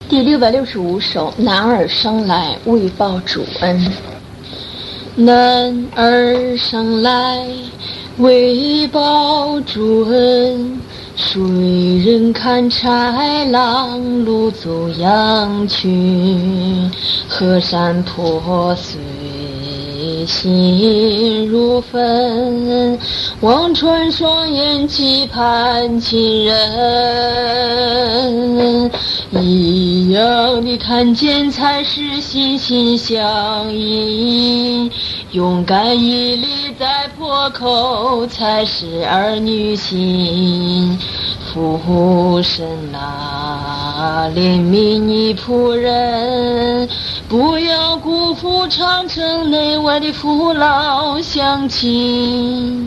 第665首，男儿生来为报主恩。男儿生来为报主恩，谁人砍柴郎路走羊群？河山破碎心如焚，望穿双眼期盼亲人。异样的看见才是心心相印，勇敢屹立在破口才是儿女心。父神啊，怜悯你仆人，不要辜负长城内外的父老乡亲。